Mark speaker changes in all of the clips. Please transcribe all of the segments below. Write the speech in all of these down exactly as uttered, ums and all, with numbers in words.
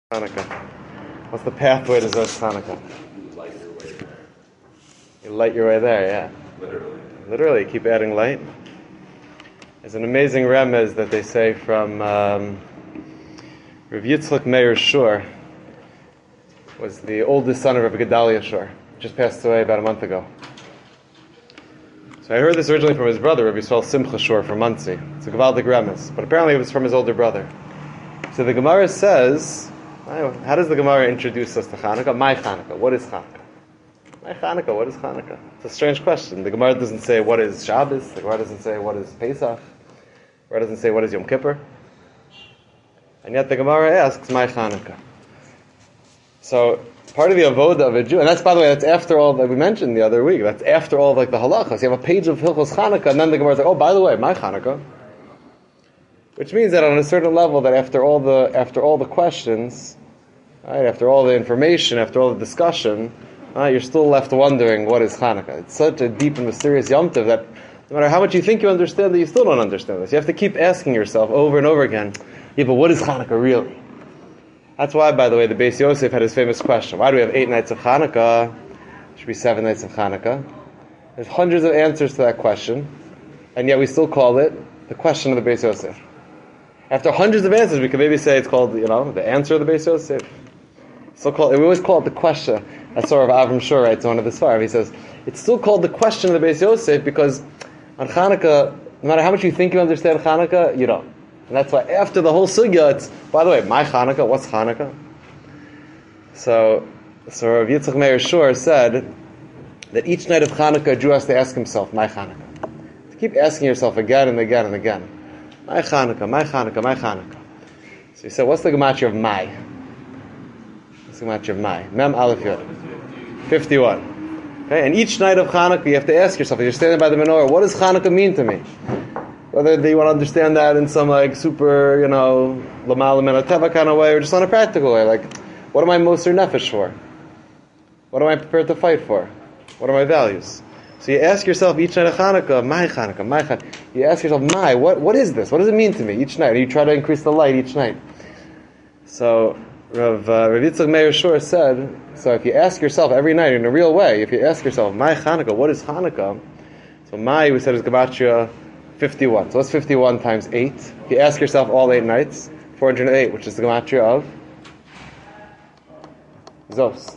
Speaker 1: Hanukkah. What's the pathway to Zos Hanukkah?
Speaker 2: You light your way there.
Speaker 1: You light your way there, yeah.
Speaker 2: Literally.
Speaker 1: Literally, keep adding light. There's an amazing remez that they say from um, Rav Yitzchak Meir Shur, was the oldest son of Rav Gedalia Shur, just passed away about a month ago. So I heard this originally from his brother, Rav Yisrael Simcha Shur from Muncie. It's a Gavaldik remez, but apparently it was from his older brother. So the Gemara says, how does the Gemara introduce us to Hanukkah? My Hanukkah. What is Hanukkah? My Hanukkah. What is Hanukkah? It's a strange question. The Gemara doesn't say what is Shabbos. The Gemara doesn't say what is Pesach. The Gemara doesn't say what is Yom Kippur. And yet the Gemara asks, my Hanukkah. So part of the avoda of a Jew, and that's, by the way, that's after all that we mentioned the other week. That's after all like the halachas. You have a page of Hilchos Hanukkah, and then the Gemara is like, oh, by the way, my Hanukkah. Which means that on a certain level, that after all the after all the questions, right, after all the information, after all the discussion, right, you're still left wondering what is Hanukkah. It's such a deep and mysterious Yom Tov that no matter how much you think you understand it, you still don't understand this. You have to keep asking yourself over and over again, yeah, but what is Hanukkah really? That's why, by the way, the Beis Yosef had his famous question. Why do we have eight nights of Hanukkah? There should be seven nights of Hanukkah. There's hundreds of answers to that question, and yet we still call it the question of the Beis Yosef. After hundreds of answers, we could maybe say it's called, you know, the answer of the Beis Yosef. So called, we always call it the question. That's sort of Avram Shur writes in one of his Sfarim. He says, it's still called the question of the Beis Yosef because on Hanukkah, no matter how much you think you understand Hanukkah, you don't. And that's why after the whole sugya, it's, by the way, my Hanukkah, what's Hanukkah? So, so Rav Yitzchak Meir Shur said that each night of Hanukkah, a Jew has to ask himself, my Hanukkah. To keep asking yourself again and again and again. My Hanukkah, my Hanukkah, my Hanukkah. So he said, what's the gematria of my? What's the gematria of my? Mem Aleph Yod. fifty-one. Okay, and each night of Hanukkah, you have to ask yourself, if you're standing by the menorah, what does Hanukkah mean to me? Whether you want to understand that in some like super, you know, Lamal Menateva kind of way, or just on a practical way, like, what am I Moser Nefesh for? What am I prepared to fight for? What are my values? So you ask yourself each night of Hanukkah, my Hanukkah, my Hanukkah. You ask yourself, my, what, what is this? What does it mean to me each night? And you try to increase the light each night. So Rav, uh, Rav Yitzchak Meir Shur said, so if you ask yourself every night in a real way, if you ask yourself, my Hanukkah, what is Hanukkah? So my, we said, is gematria fifty-one. So what's fifty-one times eight? If you ask yourself all eight nights, four hundred eight, which is the gematria of Zos.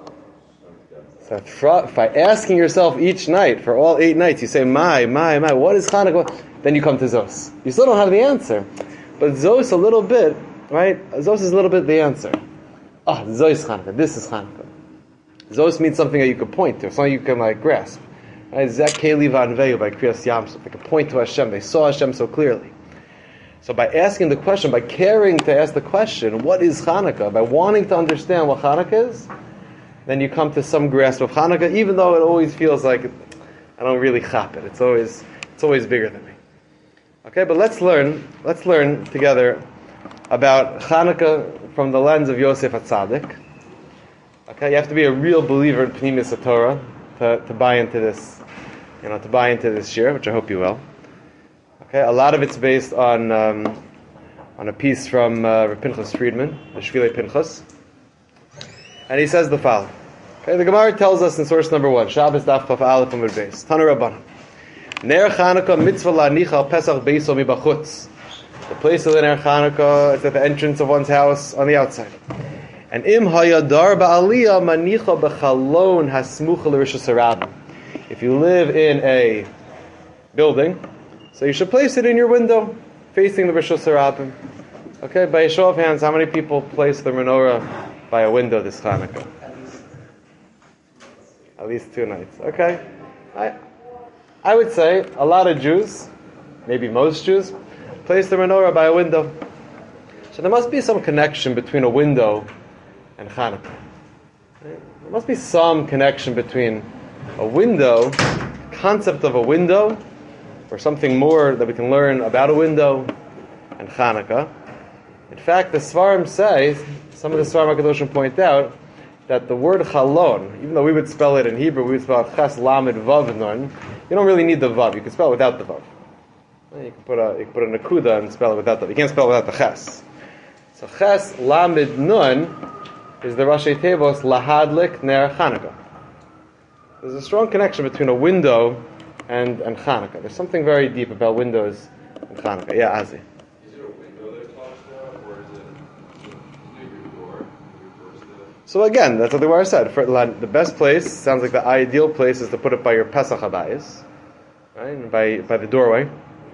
Speaker 1: So by asking yourself each night, for all eight nights, you say, my, my, my, what is Hanukkah? Then you come to Zos. You still don't have the answer. But Zos a little bit, right? Zos is a little bit the answer. Ah, oh, Zos Hanukkah, this is Hanukkah. Zos means something that you can point to, something you can like grasp. Right? Zek Keli Vanveyu by Kriyas Yamsuf. They can point to Hashem. They saw Hashem so clearly. So by asking the question, by caring to ask the question, what is Hanukkah? By wanting to understand what Hanukkah is, then you come to some grasp of Hanukkah, even though it always feels like I don't really chap it. It's always it's always bigger than me. Okay, but let's learn let's learn together about Hanukkah from the lens of Yosef HaTzadik. Okay, you have to be a real believer in Pnimis HaTorah to, to buy into this, you know, to buy into this year, which I hope you will. Okay, a lot of it's based on um, on a piece from uh, Rav Pinchas Friedman, the Shvilei Pinchas. And he says the following. Okay, the Gemara tells us in source number one, Shabbos Daf Chaf Aleph Amud Beis, Tanu Rabbanan. Ner Chanukah mitzvah la'anicha al Pesach beiso mibachutz. The place of the Ner Chanukah is at the entrance of one's house on the outside. And im hayadar ba'aliyah manicha b'chalon hasmucha l'rishus harabim. If you live in a building, so you should place it in your window, facing the rishus harabim. Okay, by a show of hands, how many people place the menorah by a window this Hanukkah? At least two nights. Okay. I I would say a lot of Jews, maybe most Jews, place the menorah by a window. So there must be some connection between a window and Hanukkah. Right? There must be some connection between a window, concept of a window, or something more that we can learn about a window, and Hanukkah. In fact, the Svarim say, some of the Svarim HaKadoshim point out, that the word chalon, even though we would spell it in Hebrew, we would spell it ches lamed vav nun, you don't really need the vav, you can spell it without the vav. You can put a, you can put a nakuda and spell it without the, you can't spell it without the ches. So Ches Lamed Nun is the Rashi Tevos Lahadlik Ner Chanukah. There's a strong connection between a window and, and Chanukah. There's something very deep about windows and Chanukah. Yeah, Azi.
Speaker 2: Is it a window that talks about, or is it a door?
Speaker 1: So again, that's what the Gemara said. For the best place, sounds like the ideal place, is to put it by your Pesach Habayis, right? By by the doorway.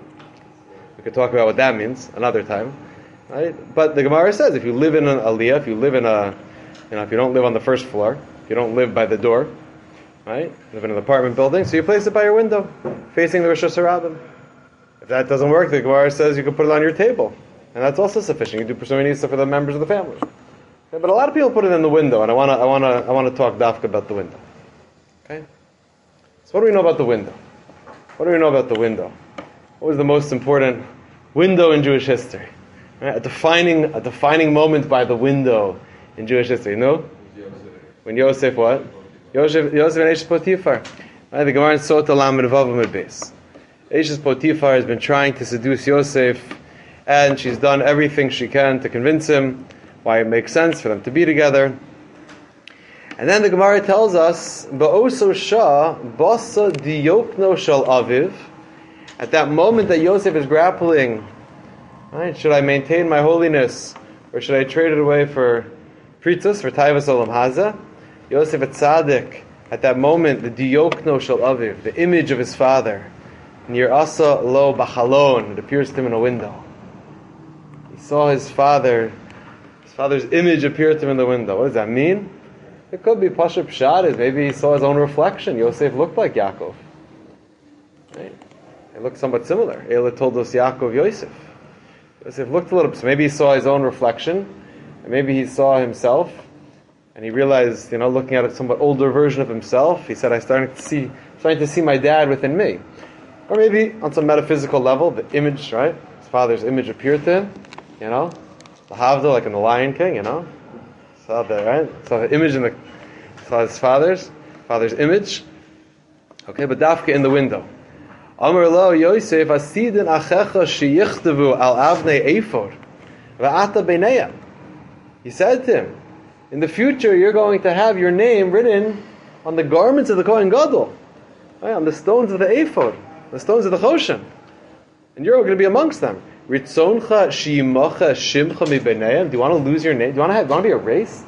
Speaker 1: We could talk about what that means another time, right? But the Gemara says if you live in an aliyah, if you live in a, you know, if you don't live on the first floor, if you don't live by the door, right? You live in an apartment building, so you place it by your window, facing the Rosh Hashanah. If that doesn't work, the Gemara says you can put it on your table, and that's also sufficient. You do pursuing needs for the members of the family. Okay, but a lot of people put it in the window, and I want to, I want to, I want to talk dafka about the window. Okay. So what do we know about the window? What do we know about the window? What was the most important window in Jewish history? Right? A defining, a defining moment by the window in Jewish history. No? When Yosef what? Yosef, Yosef and Eshes Potiphar. Right? The Gemara in Sota Lamed Vav Amud Beis. Eshes Potiphar has been trying to seduce Yosef, and she's done everything she can to convince him why it makes sense for them to be together. And then the Gemara tells us, Ba'oso Shah, Basa Diyokno Shal Aviv. At that moment that Yosef is grappling, right, should I maintain my holiness, or should I trade it away for Pritus, for Taivas Olam Haza? Yosef at Tzaddik, at that moment, the Diyokno Shal Aviv, the image of his father, near Asa Lo Bachalon, it appears to him in a window. He saw his father, his father's image appeared to him in the window. What does that mean? It could be Pasha Pshad, maybe he saw his own reflection. Yosef looked like Yaakov. Right? They looked somewhat similar. Eila told us Yaakov Yosef. Yosef looked a little, so maybe he saw his own reflection, and maybe he saw himself, and he realized, you know, looking at a somewhat older version of himself, he said, I'm starting to see, starting to see my dad within me. Or maybe on some metaphysical level, the image, right? His father's image appeared to him, you know, the Havda, like in the Lion King, you know, saw the right, saw the image in the, saw his father's, father's image. Okay, but Dafka in the window. Amar lo Yosef asidin achecha sheyichtavu al avnei ephod va'ata beineim. He said to him, in the future you're going to have your name written on the garments of the Kohen Gadol, right, on the stones of the ephod, the stones of the Choshen, and you're going to be amongst them. Ritzoncha shiyimacha shimcha mi beineim. Do you want to lose your name? Do you want to have, do you want to be erased?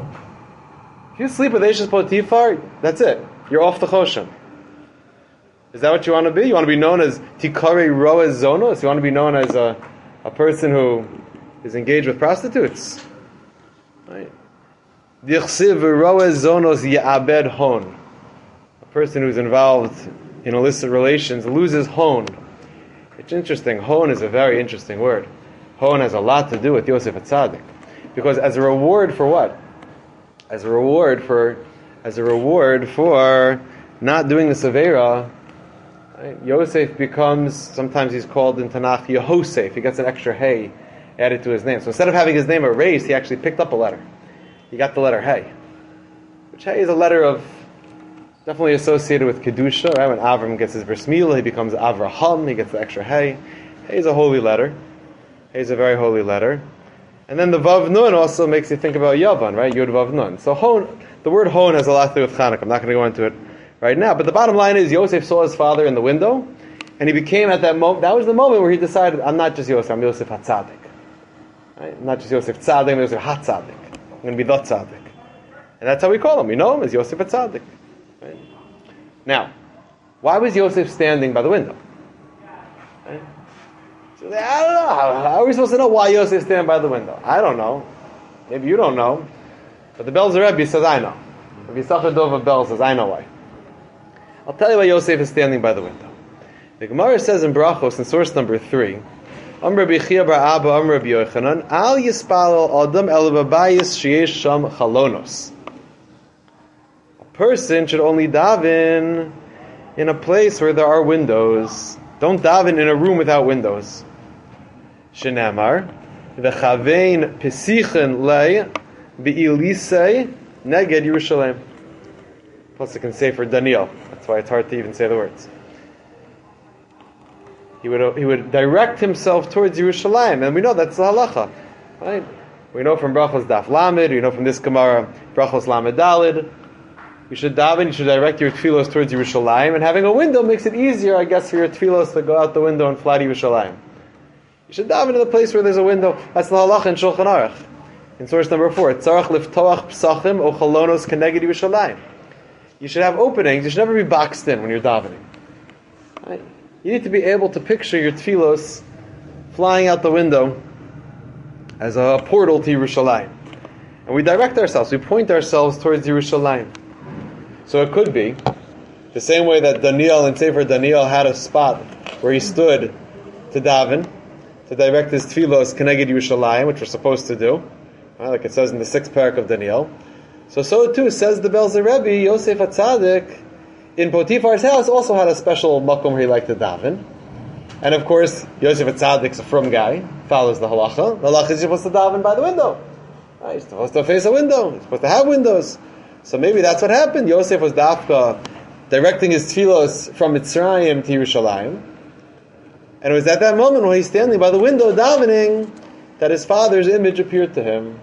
Speaker 1: If you sleep with Eshes Potiphar, that's it. You're off the Choshen. Is that what you want to be? You want to be known as Tikari Roa Zonos? You want to be known as a, a person who is engaged with prostitutes? Right? Dichsiv Roa Zonos Ya'abed Hon. A person who's involved in illicit relations loses hon. It's interesting. Hon is a very interesting word. Hon has a lot to do with Yosef Atzadik. Because as a reward for what? As a reward for, as a reward for not doing the Severa, right? Yosef becomes, sometimes he's called in Tanakh Yehosef. He gets an extra hey added to his name. So instead of having his name erased, he actually picked up a letter. He got the letter hey. Which hey is a letter of, definitely associated with Kedusha, right? When Avram gets his bris milah, he becomes Avraham, he gets the extra hey. Hey is a holy letter. Hey is a very holy letter. And then the Vav Nun also makes you think about Yavan, right? Yud Vav Nun. So Hon, the word Hon has a lot to do with Chanukah. I'm not going to go into it right now. But the bottom line is Yosef saw his father in the window, and he became at that moment, that was the moment where he decided, I'm not just Yosef, I'm Yosef HaTzadik. Right? I'm not just Yosef Tzadik, I'm Yosef HaTzadik. I'm going to be the Tzadik. And that's how we call him. We know him as Yosef HaTzadik. Right? Now, why was Yosef standing by the window? Right? So they, I don't know. How, how are we supposed to know why Yosef is standing by the window? I don't know. Maybe you don't know. But the Belzer Rebbe says, I know. Rabbi Yisachar Dov Bel says, I know why. I'll tell you why Yosef is standing by the window. The Gemara says in Brachos, in source number three, Amr Rabbi Chia bar Abba, Amr Rabbi Yochanan, Al Yispalel Adam El Babayis Sheyesh Sham Chalonos. A person should only daven in a place where there are windows. Don't daven in a room without windows. Shenamar, V'chavein Pesichen Lei Be'ilisei Neged Yerushalayim. Plus it can say for Daniel. That's why it's hard to even say the words. He would he would direct himself towards Yerushalayim, and we know that's the halacha, right? We know from Brachos Daf Lamed, we know from this Gemara, Brachos Lamed Dalid. You should daven, you should direct your tefillos towards Yerushalayim, and having a window makes it easier, I guess, for your tefillos to go out the window and fly to Yerushalayim. You should daven in the place where there's a window. That's the halacha in Shulchan Aruch. In source number four, Tzarach liftoach psachim o chalonos keneged Yerushalayim. You should have openings, you should never be boxed in when you're davening. Right? You need to be able to picture your tefillos flying out the window as a portal to Yerushalayim. And we direct ourselves, we point ourselves towards Yerushalayim. So it could be the same way that Daniel in Sefer Daniel had a spot where he stood to daven, to direct his tefillos keneged Yerushalayim, which we're supposed to do, right, like it says in the sixth parak of Daniel. So, so too, says the Belzer Rebbe, Yosef HaTzadik, in Potiphar's house, also had a special makom where he liked to daven. And of course, Yosef HaTzadik's a frum guy, follows the halacha. The halacha is you're supposed to daven by the window. Right, you're supposed to face a window. You're supposed to have windows. So maybe that's what happened. Yosef was dafka, directing his tefillos from Mitzrayim to Yerushalayim. And it was at that moment when he's standing by the window davening that his father's image appeared to him.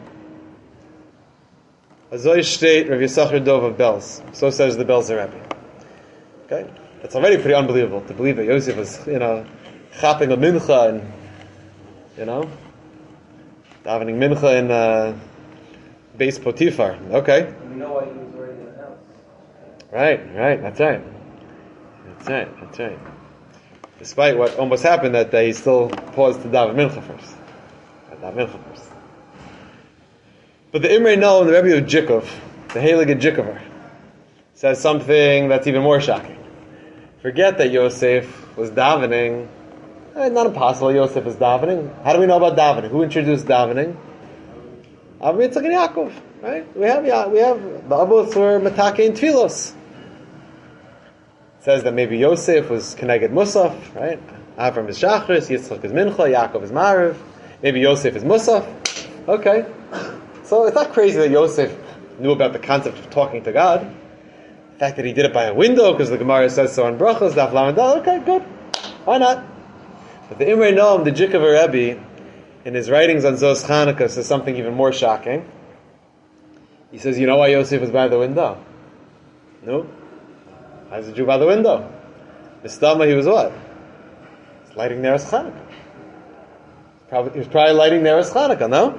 Speaker 1: Azoy state Rav Yisachar Dov of Belz. So says the Belzer Rebbe. Okay? It's already pretty unbelievable to believe that Yosef was, you know, chapping a mincha and, you know, davening mincha in uh, Beis Potiphar. Okay.
Speaker 3: We know why he was already in the house.
Speaker 1: Right, right, that's right. That's right, that's right. Despite what almost happened that day, he still paused to daven mincha first. Daven mincha first. But the Imrei Noam, the Rebbe of Jikov, the Heilige Jikover, says something that's even more shocking. Forget that Yosef was davening. Eh, not impossible, Yosef is davening. How do we know about davening? Who introduced davening? Avram Yitzchak and Yaakov, right? We have we have the Avos were Matake and Tfilos. It says that maybe Yosef was Keneged Musaf, right? Avram is Shachris, Yitzchak is Mincha, Yaakov is Mariv. Maybe Yosef is Musaf. Okay. So it's not crazy that Yosef knew about the concept of talking to God. The fact that he did it by a window, because the Gemara says so in Brachos, Daf Lamed Daled, okay, good. Why not? But the Imrei Noam, the Jikover Rebbe, in his writings on Zos Chanukah, says something even more shocking. He says, you know why Yosef was by the window? No. Why was the Jew by the window? Mistama, he was what? He's lighting Neres Chanukah. Probably, he was probably lighting Neres Chanukah, no?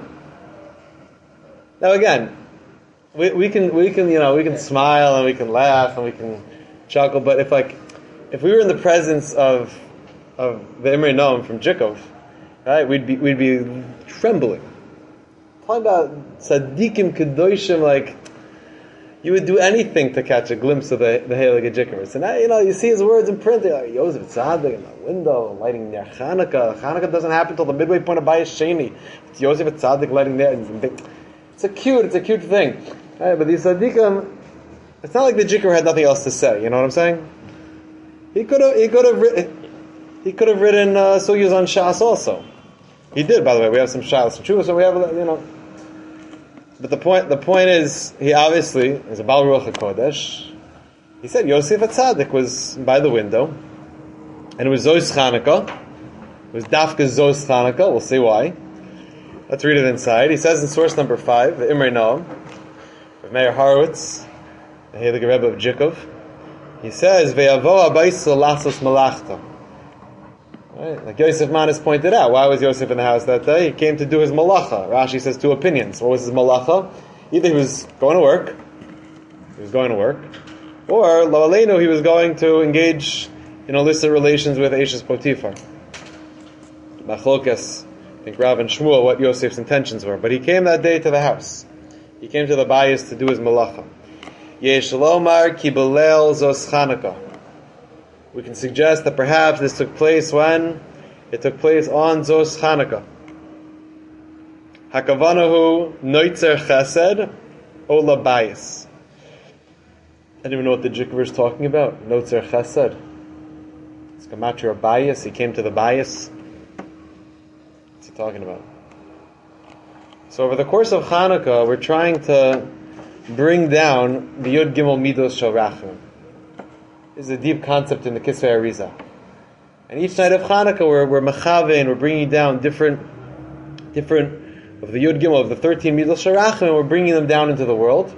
Speaker 1: Now again, we, we can we can you know we can smile and we can laugh and we can chuckle, but if like if we were in the presence of of the Imrei Noam from Jikov, right, we'd be we'd be trembling. Talking about tzaddikim kedoshim, like you would do anything to catch a glimpse of the the Heilige Jikov. And now, you know, you see his words in print. They're like Yosef Tzaddik in the window lighting Ner Chanukah. Chanukah doesn't happen until the midway point of Bayis Sheni. It's Yosef Tzaddik lighting there. It's a cute, it's a cute thing. Right, but these tzaddikim, it's not like the Jikor had nothing else to say. You know what I'm saying? He could have, he could have written, he could have written uh, sugyas on Shas also. He did, by the way. We have some Shas, some Tshuva, so we have, you know. But the point, the point is, he obviously is a Baal Ruach HaKodesh. He said Yosef HaTzadik was by the window, and it was Zos Chanukah. It was Dafka Zos Chanukah. We'll see why. Let's read it inside. He says in source number five, the Imrei Noam, of Meir Horowitz, the Heilige Rebbe of Jikov. He says, "Ve'avo habayis lasos malachta." Right, like Yosef Manis pointed out, why was Yosef in the house that day? He came to do his malacha. Rashi says two opinions. What was his malacha? Either he was going to work, he was going to work, or lo aleinu, he was going to engage in illicit relations with Eishes Potiphar. Machlokes. I think Rav and Shmuel what Yosef's intentions were, but he came that day to the house. He came to the bayis to do his malacha. Yesh lomar ki belel zos Chanukah. We can suggest that perhaps this took place when it took place on Zos Chanukah. Hakavanahu noitzer chesed ola bayis. Anyone know what the Jikver is talking about? Noitzer chesed. It's Gematria bayis. He came to the bayis. Talking about. So over the course of Hanukkah, we're trying to bring down the Yud Gimel Midos Shel Rachmim. This is a deep concept in the Kisvei Arizah. And each night of Hanukkah, we're, we're mechavein, we're bringing down different, different of the Yud Gimel, of the thirteen Midos Sharachim, and we're bringing them down into the world.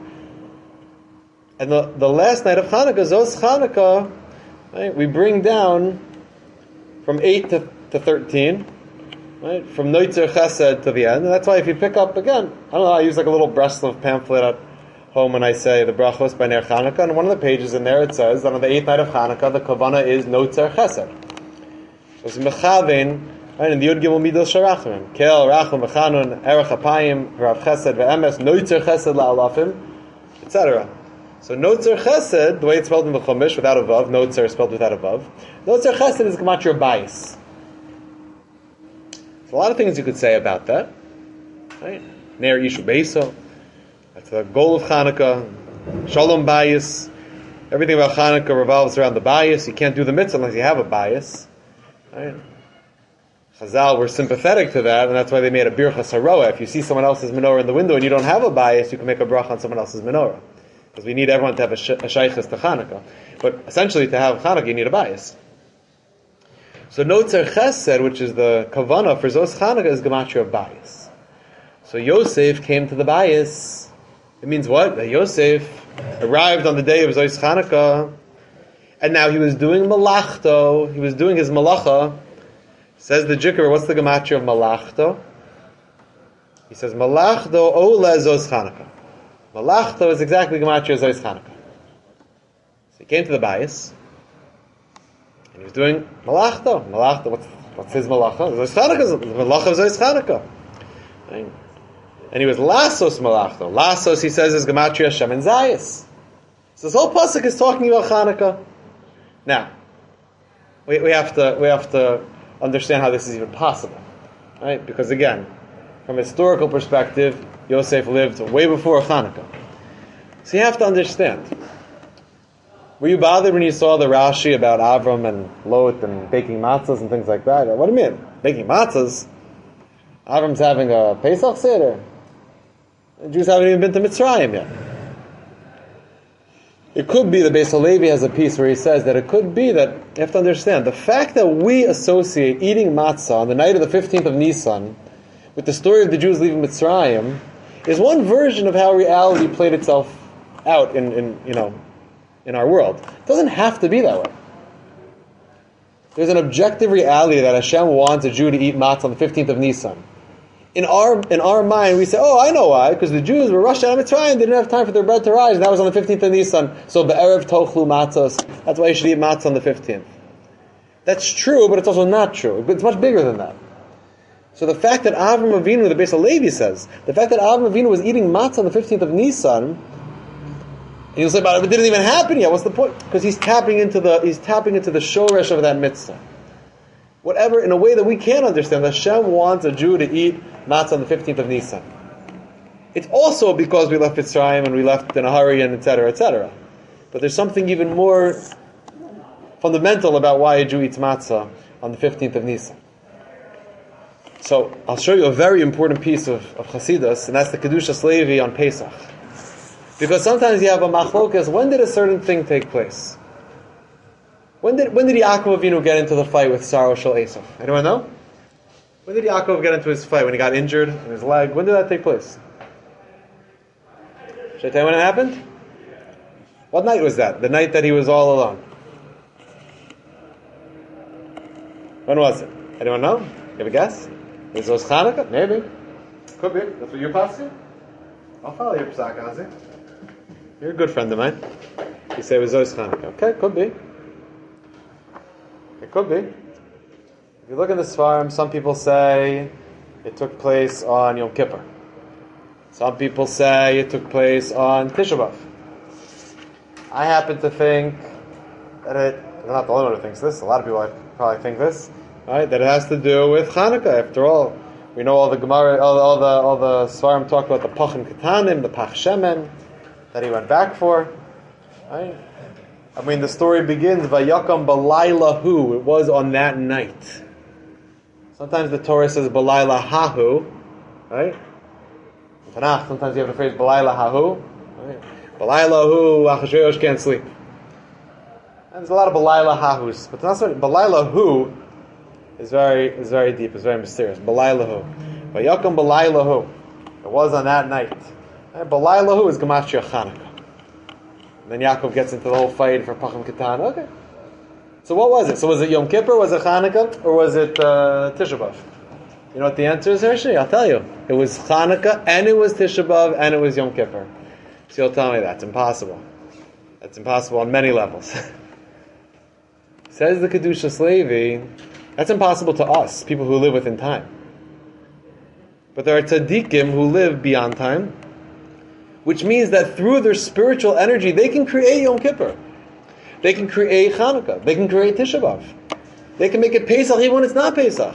Speaker 1: And the, the last night of Hanukkah, Zos Hanukkah, right, we bring down from eight to, to thirteen, right, from Noitzer Chesed to the end. And that's why if you pick up, again, I don't know, I use like a little Breslov pamphlet at home when I say the Brachos by Ner Chanukah, and one of the pages in there it says that on the eighth night of Hanukkah, the Kavanah is Noitzer Chesed. So it's Mechavein, right, in the Yud Gimel Midos Sharachim, Kel, Rachum, Mechanun, Erech Apayim, Rav Chesed, Ve'emes, Noitzer Chesed La'alafim, et cetera. So Noitzer Chesed, the way it's spelled in the Chumash, without a vav, Noitzer is spelled without a vav. Noitzer Chesed is Gematria Bayis. There's a lot of things you could say about that. Right? Ner Ishu Beiso. That's the goal of Chanukah. Shalom Bayis. Everything about Chanukah revolves around the Bayis. You can't do the mitzvah unless you have a Bayis. Right? Chazal were sympathetic to that, and that's why they made a Birchas Haroah. If you see someone else's menorah in the window and you don't have a Bayis, you can make a bracha on someone else's menorah. Because we need everyone to have a, sh- a shaykhis to Chanukah. But essentially, to have Chanukah, you need a bias. So Noitzer Chesed, which is the kavanah for Zos Chanukah, is gematria of bias. So Yosef came to the bias. It means what? That Yosef arrived on the day of Zos Chanukah, and now he was doing malachto. He was doing his malacha. Says the Jikr, what's the gematria of malachto? He says malachto ole Zos Chanukah. Malachto is exactly Gematria Zos Chanukah. So he came to the bias, and he was doing Malachto. Malachto, what's, what's his Malacha? Zos Chanukah, the Malacha of Zos Chanukah. Right? And he was Lasos Malachto. Lasos, he says, is Gematria Shemen Zayis. So this whole pasuk is talking about Chanukah. Now, we, we have to we have to understand how this is even possible, right? Because again, from a historical perspective, Yosef lived way before Chanukah. So you have to understand. Were you bothered when you saw the Rashi about Avram and Lot and baking matzahs and things like that? What do you mean? Baking matzahs? Avram's having a Pesach Seder. The Jews haven't even been to Mitzrayim yet. It could be that Beis Halevi has a piece where he says that it could be that, you have to understand, the fact that we associate eating matzah on the night of the fifteenth of Nisan with the story of the Jews leaving Mitzrayim is one version of how reality played itself out in, in you know in our world. It doesn't have to be that way. There's an objective reality that Hashem wants a Jew to eat matzah on the fifteenth of Nisan. In our in our mind, we say, "Oh, I know why," because the Jews were rushed out of Mitzrayim, they didn't have time for their bread to rise, and that was on the fifteenth of Nisan. So be'erev tochlu matzos. That's why you should eat matzah on the fifteenth. That's true, but it's also not true. It's much bigger than that. So the fact that Avram Avinu, the Beis Halevi says, the fact that Avram Avinu was eating matzah on the fifteenth of Nisan, and you'll say, but it didn't even happen yet. What's the point? Because he's tapping into the he's tapping into the shoresh of that mitzvah. Whatever, in a way that we can't understand, Hashem wants a Jew to eat matzah on the fifteenth of Nisan. It's also because we left Mitzrayim and we left in a hurry and et cetera, et cetera. But there's something even more fundamental about why a Jew eats matzah on the fifteenth of Nisan. So I'll show you a very important piece of, of Chassidus, and that's the Kedushas Levi on Pesach. Because sometimes you have a machlokas, when did a certain thing take place? When did when did Yaakov Avinu get into the fight with Sarah Shel Esav? Anyone know? When did Yaakov get into his fight? When he got injured in his leg? When did that take place? Should I tell you when it happened? What night was that? The night that he was all alone. When was it? Anyone know? You have a guess? Is it was Chanukah? Maybe. Could be. That's what you're passing? I'll follow your psak, Azi. You're a good friend of mine. You say it was Zos Chanukah. Okay, could be. It could be. If you look in the Sfarim, some people say it took place on Yom Kippur. Some people say it took place on Tisha B'Av. I happen to think that it, I'm not the only one who thinks this, a lot of people probably think this, right? That it has to do with Chanukah. After all, we know all the Gemara, all the, all the, all the Sfarim talk about the Pachim Ketanim, the Pach Shemen, that he went back for, right? I mean, the story begins, Vayakam Balayla Hu, it was on that night. Sometimes the Torah says Balayla Hahu, right? In Tanakh, sometimes you have the phrase Balayla Hahu, right? Balayla Hu, Achashverosh can't sleep. And there's a lot of Balayla Hahus, but not so, Balayla Hu is very is very deep, is very mysterious. Balayla Hu. Vayakum b'laylahu. It was on that night. Right? B'laylahu is Gematria Chanukah. And then Yaakov gets into the whole fight for Pacham Katan. Okay. So what was it? So was it Yom Kippur, was it Chanukah, or was it uh, Tisha B'Av? You know what the answer is, Hershey? I'll tell you. It was Chanukah, and it was Tisha B'Av, and it was Yom Kippur. So you'll tell me that's impossible. That's impossible on many levels. Says the Kedushas Levi, that's impossible to us, people who live within time. But there are tzaddikim who live beyond time, which means that through their spiritual energy, they can create Yom Kippur. They can create Chanukah. They can create Tisha B'Av. They can make it Pesach even when it's not Pesach.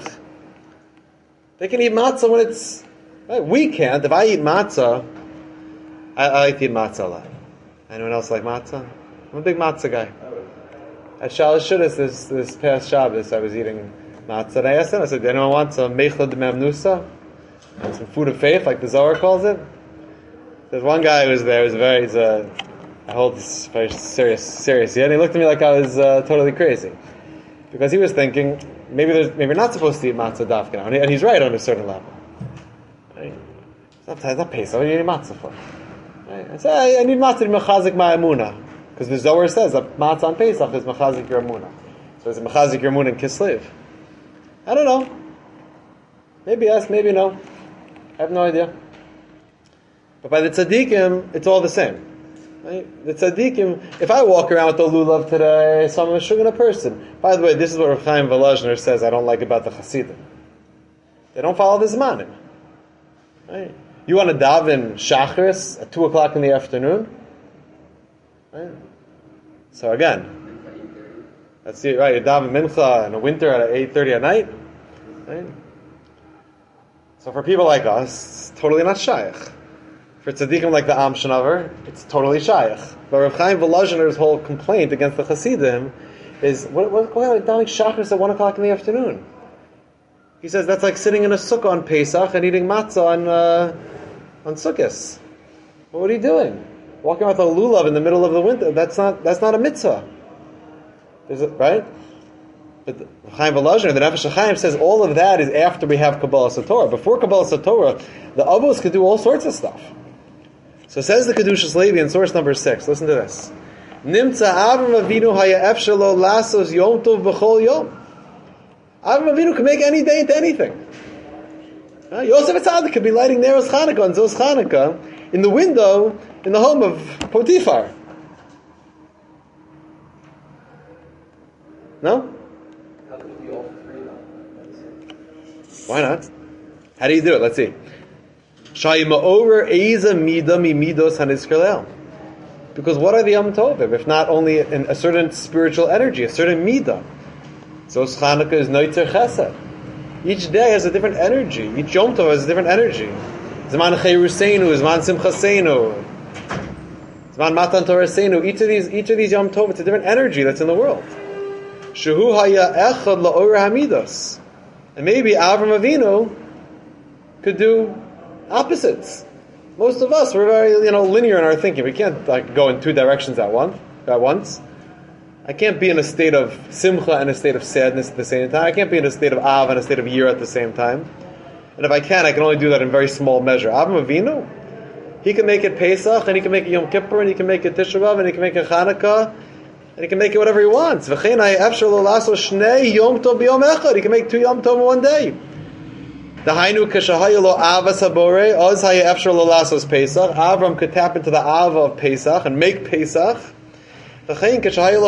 Speaker 1: They can eat matzah when it's... Right? We can't. If I eat matzah, I, I like to eat matzah a lot. Anyone else like matzah? I'm a big matzah guy. At Shalosh Shudas this, this past Shabbos, I was eating matzah. And I asked him, I said, anyone want some meichla de memnusa? And some food of faith, like the Zohar calls it? There's one guy who was there, who was very, he's a, I hold this very serious, serious, yeah? And he looked at me like I was uh, totally crazy. Because he was thinking, maybe there's, maybe we're not supposed to eat matzah dafka now. And, he, and he's right on a certain level. Right? It's not, it's not Pesach, what do you need matzah for? Right? I said, I, I need matzah to mechazik my emunah. Because the Zohar says that matzah on Pesach is mechazik your emunah. So is it mechazik your emunah in Kislev? I don't know. Maybe yes, maybe no. I have no idea. But by the tzaddikim, it's all the same. Right? The tzaddikim, if I walk around with the lulav today, so I'm a shugana person. By the way, this is what Rav Chaim Volozhiner says I don't like about the Hasidim. They don't follow the zmanim. Right? You want to daven Shacharis at two o'clock in the afternoon? Right? So again, that's it, right? You daven mincha in the winter at eight thirty at night. Right? So for people like us, it's totally not shaykh. For tzaddikim like the Am Shanavar, it's totally shaykh. But Rav Chaim Volozhiner's whole complaint against the Hasidim is, what, what, what are davening Shacharis at one o'clock in the afternoon? He says that's like sitting in a sukkah on Pesach and eating matzah on uh, on Sukkos. Well, what are you doing? Walking out with a lulav in the middle of the winter, that's not that's not a mitzvah. Is it, right? But Chaim Volozhiner, the Nefesh HaChaim, says all of that is after we have Kabbalah Satorah. Before Kabbalah Satorah, the Avos could do all sorts of stuff. So says the Kedushas Levi in source number six. Listen to this. Nimtza Avram Avinu haya efshelo lasos yom tov b'chol yom. Avram Avinu can make any day into anything. Uh, Yosef Atzadik could be lighting Neros Chanukah and Zos Chanukah in the window in the home of Potiphar. No?
Speaker 3: How could it be all for free though?
Speaker 1: Why not? How do you do it? Let's see. Because what are the Yom Tovim if not only in a certain spiritual energy, a certain midah? So Chanukah is Noitzer Chesed. Each day has a different energy. Each Yom Tov has a different energy. Zman Cheiruseinu, Zman Simchaseinu, Zman Matan Toraseinu. Each of these, each of these Yom Tov, it's a different energy that's in the world. Shehu haya echad la'or hamidos. And maybe Avram Avinu could do opposites. Most of us, we're very, you know, linear in our thinking. We can't like go in two directions at once. At once, I can't be in a state of simcha and a state of sadness at the same time. I can't be in a state of av and a state of yira at the same time. And if I can, I can only do that in very small measure. Avram Avinu, he can make it Pesach, and he can make it Yom Kippur, and he can make it Tisha B'Av, and he can make it Chanukah, and he can make it whatever he wants. He can make two Yom Tov in one day. Avram could tap into the Ava of Pesach and make Pesach. He could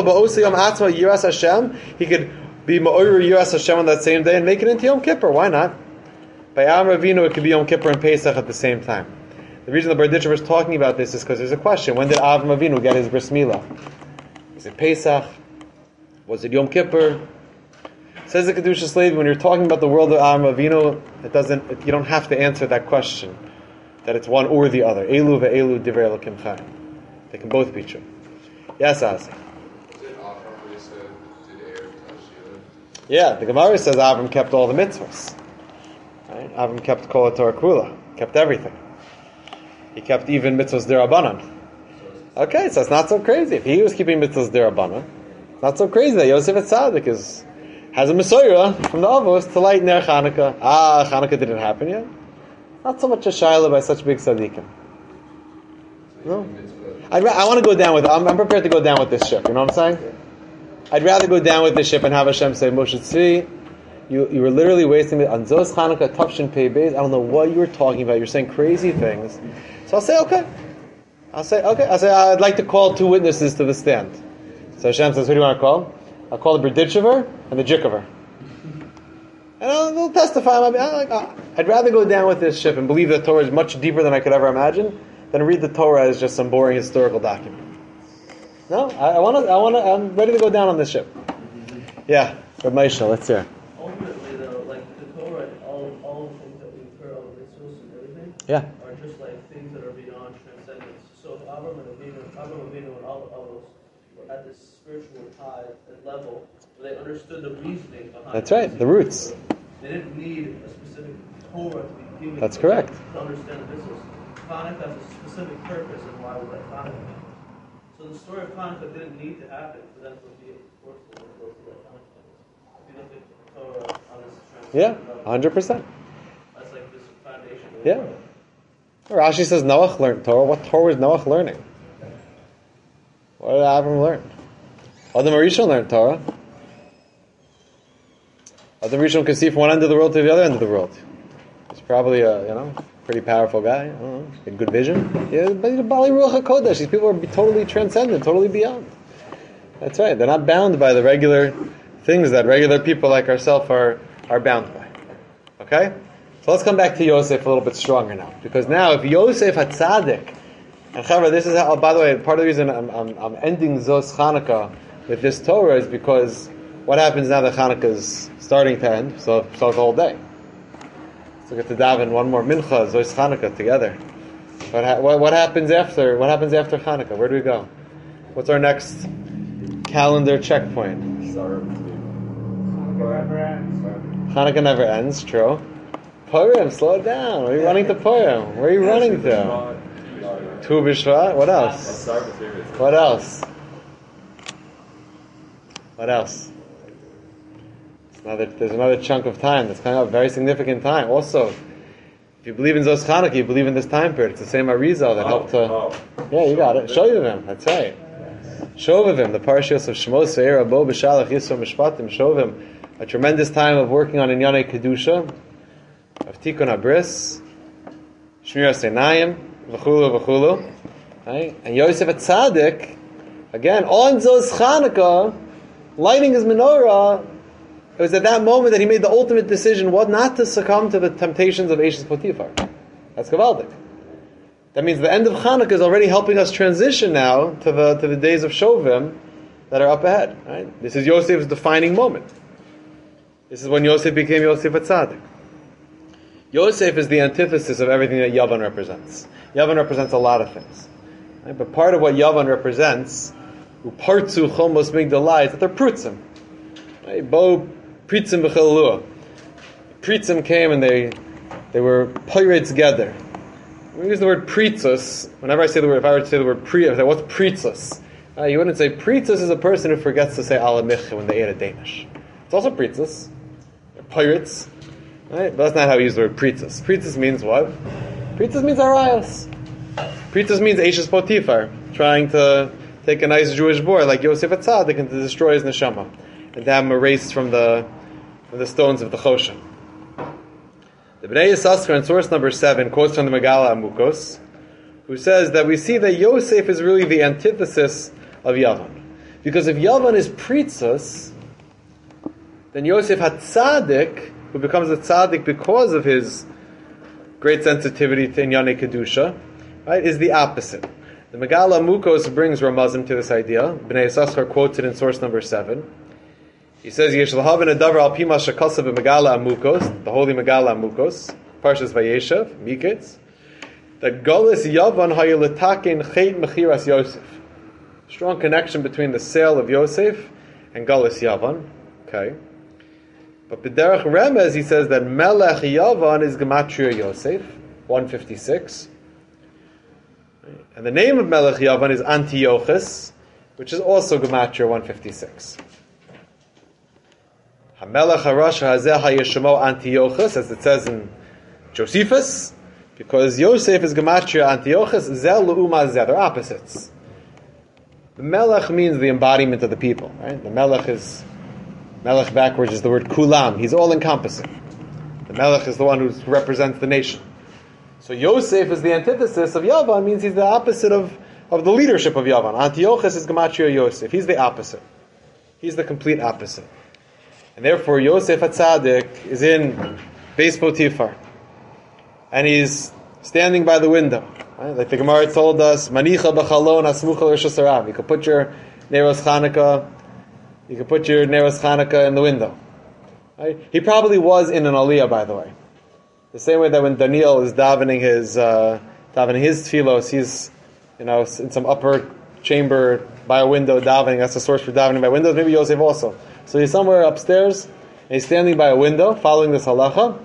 Speaker 1: be Ma'or Yiras Hashem on that same day and make it into Yom Kippur. Why not? By Avram Avinu, it could be Yom Kippur and Pesach at the same time. The reason the Berditcher was talking about this is because there's a question. When did Avram Avinu get his bris milah? Was it Pesach? Was it Yom Kippur? Says the Kedushas Levi, when you're talking about the world of Avram Avinu, it doesn't. It, you don't have to answer that question. That it's one or the other. Elu ve'elu divrei Elokim chayim. They can both be true. Yes, Asi.
Speaker 2: Was it Avram who said, did Erev Tashila?
Speaker 1: Yeah, the Gemara says Avram kept all the mitzvahs. Right? Avram kept Kol HaTorah Kula. Kept everything. He kept even mitzvahs derabanan. Okay, so it's not so crazy. If he was keeping mitzvahs derabanan, it's not so crazy that Yosef Atzadik is has a Messiah from the Avos to light Ner Chanukah. Ah, Chanukah didn't happen yet. Not so much a shaila by such big tzaddikim. No. I'd ra- I want to go down with. I'm, I'm prepared to go down with this ship. You know what I'm saying? I'd rather go down with this ship and have Hashem say, Moshe Tzvi, you you were literally wasting it on Zos Chanukah Tafshin Pei Beis. I don't know what you were talking about. You're saying crazy things. So I'll say okay. I'll say okay. I'll say I'd like to call two witnesses to the stand. So Hashem says, who do you want to call? I'll call the Berditchever and the Jikover. And I'll, they'll testify. I'll be, I'll, like, I'd rather go down with this ship and believe that Torah is much deeper than I could ever imagine than read the Torah as just some boring historical document. No, I, I want to. I want to. I'm ready to go down on this ship. Yeah, Reb Moshe, let's hear.
Speaker 3: Ultimately, though, like the Torah, all all the things that we've heard, all the mitzvahs and everything,
Speaker 1: Yeah.
Speaker 3: are just like things that are beyond transcendence. So if Abraham and Avinu, Abraham Avinu and all of us were at this spiritual high level, where they understood the reasoning behind.
Speaker 1: That's right. The roots.
Speaker 3: They didn't need a specific Torah to be given.
Speaker 1: That's
Speaker 3: to
Speaker 1: correct.
Speaker 3: them to understand the business. Hanukkah has a specific purpose and why we like Hanukkah. So the story of Hanukkah didn't need to happen for them to be forceful to go through that Hanukkah. If you look at Torah on this transcendent
Speaker 1: Yeah,
Speaker 3: level,
Speaker 1: one hundred percent.
Speaker 3: that's like this foundation. Of
Speaker 1: Yeah. Rashi says Noach learned Torah. What Torah is Noach learning? What did Avram learn? Adam Arishon learned Torah. Adam Arishon could see from one end of the world to the other end of the world. He's probably a, you know, pretty powerful guy. I don't know, he had good vision. Yeah, but he's a Bali Ruach HaKodesh. These people are totally transcendent, totally beyond. That's right. They're not bound by the regular things that regular people like ourselves are, are bound by. Okay? So let's come back to Yosef a little bit stronger now. Because now, if Yosef had tzaddik, and Chavra, this is how, oh, by the way, part of the reason I'm, I'm, I'm ending Zos Chanukah with this Torah is because what happens now that Chanukah is starting to end? So, so it's the whole day. So we get to daven one more mincha, Zos Chanukah together. What, ha- what, what happens after? What happens after Chanukah? Where do we go? What's our next calendar checkpoint? Chanukah never ends. True. Purim, slow down. Where are you running to Purim? Where are you running to? Tu B'Shvat. What else? What else? What else? There's another, there's another chunk of time that's coming up, very significant time. Also, if you believe in Zos Chanukah, you believe in this time period. It's the same Arizal that helped to... Yeah, you got it. Shovavim, that's right. Shovavim, the Parashas of Shmos, Ve'er, Abo, B'Shalach, Yisro, Mishpatim, Shovavim, a tremendous time of working on Inyanei Kedusha, of Tikkun HaBris, Shmiras Einayim, V'chulu, V'chulu. Right? And Yosef at Tzaddik, again, on Zos Chanukah, lighting his menorah, it was at that moment that he made the ultimate decision what not to succumb to the temptations of Eishes Potiphar. That's Gavaldik. That means the end of Chanukah is already helping us transition now to the to the days of Shovim that are up ahead. Right? This is Yosef's defining moment. This is when Yosef became Yosef Atzadik. Yosef is the antithesis of everything that Yavan represents. Yavan represents a lot of things. Right? But part of what Yavan represents, Upartzu Chomos Migdalai, is that they're prutzim. Right? Bo Pritzim B'Chelua. Pritzim came and they they were pirates together. We use the word pritzus. Whenever I say the word, if I were to say the word pri, I say, what's pritzus? Uh, you wouldn't say pritzus is a person who forgets to say alamich when they ate a Danish. It's also pritzus. They're pirates. Right? But that's not how we use the word pritzus. Pritzus means what? Pritzus means arayos. Pritzus means Eishes Potiphar, trying to take a nice Jewish boy like Yosef Atzadik and to destroy his neshama, and to have him erased from the from the stones of the Choshen. The Bnei Yissaschar in source number seven quotes from the Megala Amukos, who says that we see that Yosef is really the antithesis of Yavan. Because if Yavan is Pritzus, then Yosef had Tzaddik, who becomes a Tzaddik because of his great sensitivity to Inyanei Kedusha, right, is the opposite. The Megala Amukos brings Ramazim to this idea. Bnei Yissaschar quotes it in source number seven. He says, Yesh lahavin adavar al pima shakasav Megala Amukos, the holy Megala Amukos, Parshas Vayeshev, Miketz, that Golis Yavan hayilatakin chet mechiras Yosef. Strong connection between the sale of Yosef and Golis Yavan. Okay. But B'derech Remez, he says that Melech Yavan is Gematria Yosef, one fifty-six. And the name of Melech Yavan is Antiochus, which is also Gematria one fifty-six. HaMelech HaRasha Hazeh HaYeshamo Antiochus, as it says in Josephus, Because Yosef is Gematria Antiochus, Zel L'uma Zeh. They're opposites. The Melech means the embodiment of the people. Right? The Melech is, Melech backwards is the word Kulam. He's all-encompassing. The Melech is the one who represents the nation. So Yosef is the antithesis of Yavan, means he's the opposite of, of the leadership of Yavan. Antiochus is Gematria Yosef. He's the opposite. He's the complete opposite. And therefore Yosef HaTzadik is in Beis Potifar. And he's standing by the window. Right? Like the Gemara told us, Manicha b'chalon asmucha l'Rosh Hashanah. You could put your Neros Chanukah, you could put your Neros Chanukah in the window. Right? He probably was in an aliyah, by the way. The same way that when Daniel is davening his uh, davening his tefillos, he's you know in some upper chamber by a window davening. That's the source for davening by windows. Maybe Yosef also. So he's somewhere upstairs, and he's standing by a window, following this halacha,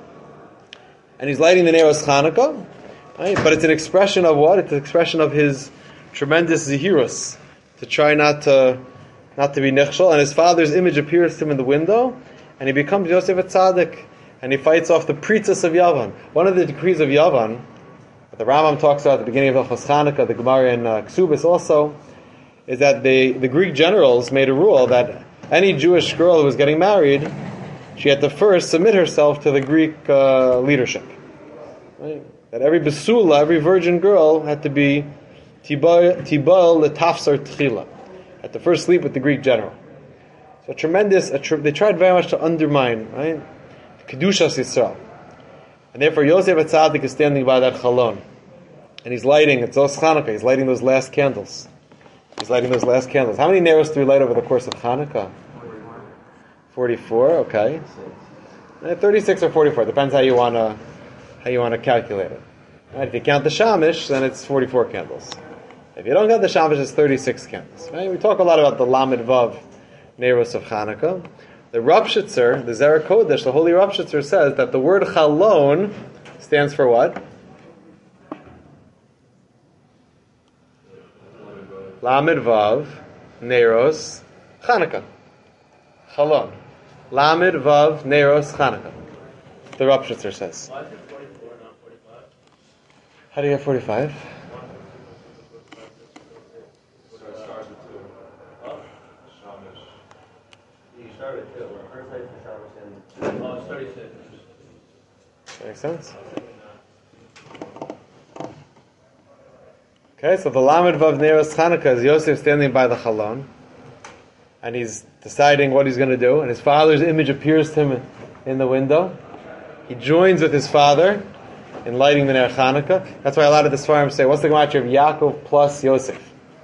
Speaker 1: and he's lighting the Neros Chanukah. Right? But it's an expression of what? It's an expression of his tremendous zehirus, to try not to not to be nichshol. And his father's image appears to him in the window, and he becomes Yosef HaTzadik. And he fights off the pritzas of Yavan. One of the decrees of Yavan, that the Rambam talks about at the beginning of Hilchos Chanukah, the Gemara in uh, Ksubis also, is that the, the Greek generals made a rule that any Jewish girl who was getting married, she had to first submit herself to the Greek uh, leadership. Right? That every besula, every virgin girl, had to be tibal letafsar tchila, had to first sleep with the Greek general. So a tremendous, a tr- they tried very much to undermine, right? Kedushas Yisrael. And therefore Yosef HaTzadik is standing by that chalon. And he's lighting, it's Os Chanukah, he's lighting those last candles. He's lighting those last candles. How many neros do we light over the course of Chanukah? forty-four, okay. thirty-six or forty-four, depends how you want to how you want to calculate it. Right, if you count the Shamish, then it's forty-four candles. If you don't count the Shamish, it's thirty-six candles. Right? We talk a lot about the Lamed Vav neros of Chanukah. The Rapshitzer, the Zera Kodesh, the Holy Rapshitzer says that the word Chalon stands for what? Lamed Vav, Neros, Chanukah. Chalon. Lamed Vav, Neros, Chanukah. The Rapshitzer says.
Speaker 3: Why is it forty-four, not forty-five?
Speaker 1: How do you have forty-five?
Speaker 2: So it starts with two.
Speaker 3: Oh,
Speaker 2: Shamish.
Speaker 3: you start with two. First night for Shabbos and... Oh, it's thirty-six.
Speaker 1: That makes sense? Okay, so the Lamed Vav Neros Chanukah is Yosef standing by the Chalon, and he's deciding what he's going to do, and his father's image appears to him in the window. He joins with his father in lighting the Ner Chanukah. That's why a lot of the Sfarim say, what's the gematria of Yaakov plus Yosef?